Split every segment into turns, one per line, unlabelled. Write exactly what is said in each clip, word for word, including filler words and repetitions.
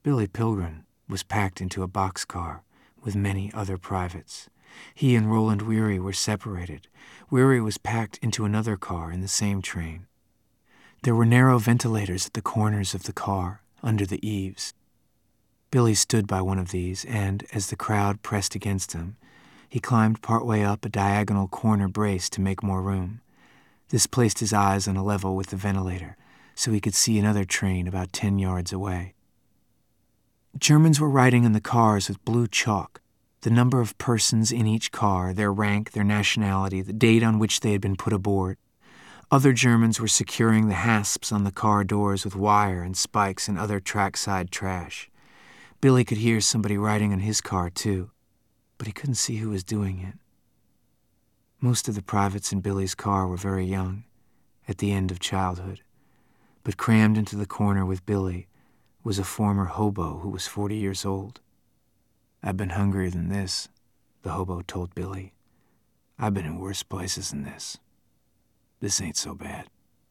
Billy Pilgrim was packed into a boxcar with many other privates. He and Roland Weary were separated. Weary was packed into another car in the same train. There were narrow ventilators at the corners of the car, under the eaves. Billy stood by one of these, and, as the crowd pressed against him, he climbed partway up a diagonal corner brace to make more room. This placed his eyes on a level with the ventilator, so he could see another train about ten yards away. Germans were writing in the cars with blue chalk the number of persons in each car, their rank, their nationality, the date on which they had been put aboard. Other Germans were securing the hasps on the car doors with wire and spikes and other trackside trash. Billy could hear somebody writing on his car, too, but he couldn't see who was doing it. Most of the privates in Billy's car were very young, at the end of childhood, but crammed into the corner with Billy was a former hobo who was forty years old. "I've been hungrier than this," the hobo told Billy. "I've been in worse places than this. This ain't so bad."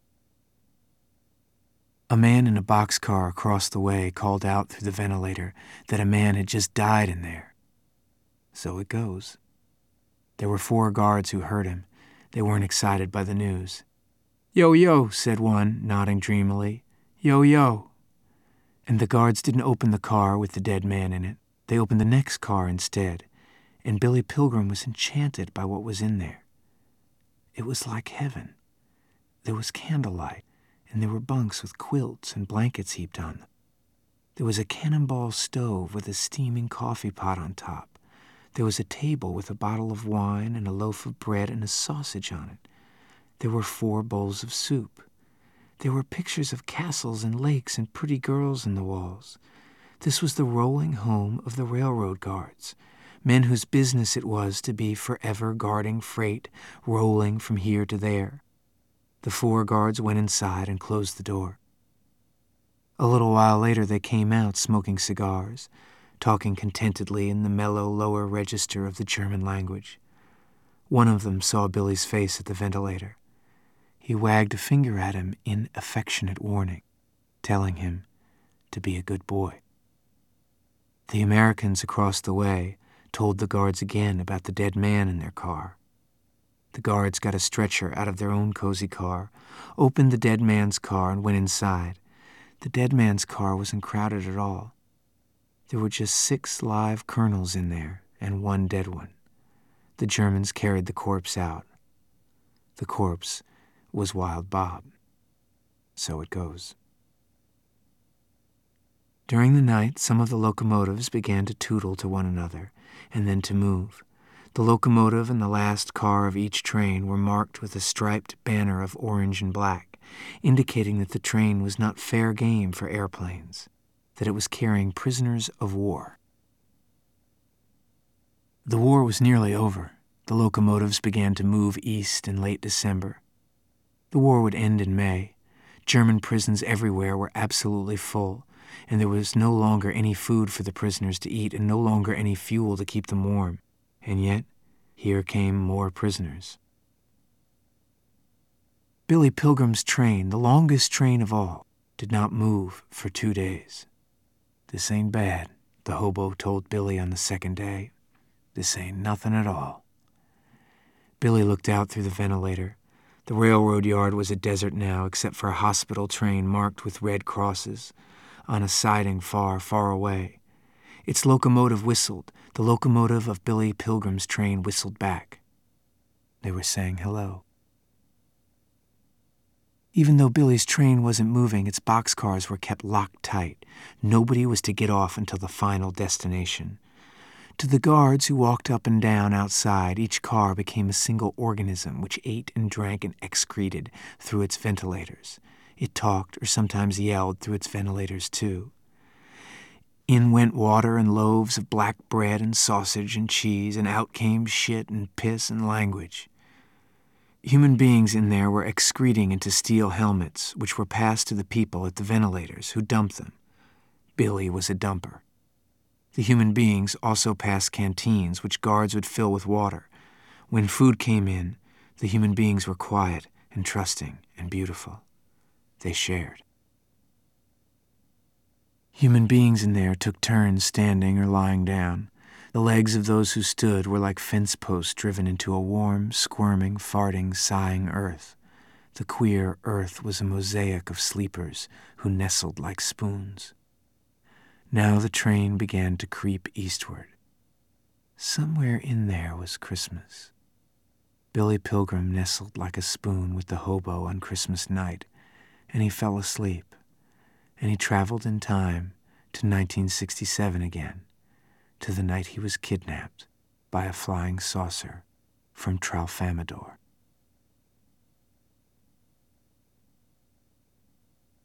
A man in a boxcar across the way called out through the ventilator that a man had just died in there. So it goes. There were four guards who heard him. They weren't excited by the news. "Yo, yo," said one, nodding dreamily. "Yo, yo." And the guards didn't open the car with the dead man in it. They opened the next car instead, and Billy Pilgrim was enchanted by what was in there. It was like heaven. There was candlelight, and there were bunks with quilts and blankets heaped on them. There was a cannonball stove with a steaming coffee pot on top. There was a table with a bottle of wine and a loaf of bread and a sausage on it. There were four bowls of soup. There were pictures of castles and lakes and pretty girls on the walls. This was the rolling home of the railroad guards, men whose business it was to be forever guarding freight rolling from here to there. The four guards went inside and closed the door. A little while later they came out smoking cigars, talking contentedly in the mellow lower register of the German language. One of them saw Billy's face at the ventilator. He wagged a finger at him in affectionate warning, telling him to be a good boy. The Americans across the way told the guards again about the dead man in their car. The guards got a stretcher out of their own cozy car, opened the dead man's car, and went inside. The dead man's car wasn't crowded at all. There were just six live colonels in there and one dead one. The Germans carried the corpse out. The corpse was Wild Bob. So it goes. During the night, some of the locomotives began to tootle to one another and then to move. The locomotive and the last car of each train were marked with a striped banner of orange and black, indicating that the train was not fair game for airplanes, that it was carrying prisoners of war. The war was nearly over. The locomotives began to move east in late December. The war would end in May. German prisons everywhere were absolutely full, and there was no longer any food for the prisoners to eat and no longer any fuel to keep them warm. And yet, here came more prisoners. Billy Pilgrim's train, the longest train of all, did not move for two days. "This ain't bad," the hobo told Billy on the second day. "This ain't nothing at all." Billy looked out through the ventilator. The railroad yard was a desert now, except for a hospital train marked with red crosses on a siding far, far away. Its locomotive whistled. The locomotive of Billy Pilgrim's train whistled back. They were saying hello. Even though Billy's train wasn't moving, its boxcars were kept locked tight. Nobody was to get off until the final destination. To the guards who walked up and down outside, each car became a single organism which ate and drank and excreted through its ventilators. It talked or sometimes yelled through its ventilators too. In went water and loaves of black bread and sausage and cheese, and out came shit and piss and language. Human beings in there were excreting into steel helmets, which were passed to the people at the ventilators, who dumped them. Billy was a dumper. The human beings also passed canteens, which guards would fill with water. When food came in, the human beings were quiet and trusting and beautiful. They shared. Human beings in there took turns standing or lying down. The legs of those who stood were like fence posts driven into a warm, squirming, farting, sighing earth. The queer earth was a mosaic of sleepers who nestled like spoons. Now the train began to creep eastward. Somewhere in there was Christmas. Billy Pilgrim nestled like a spoon with the hobo on Christmas night, and he fell asleep, and he traveled in time to nineteen sixty-seven again, to the night he was kidnapped by a flying saucer from Tralfamadore.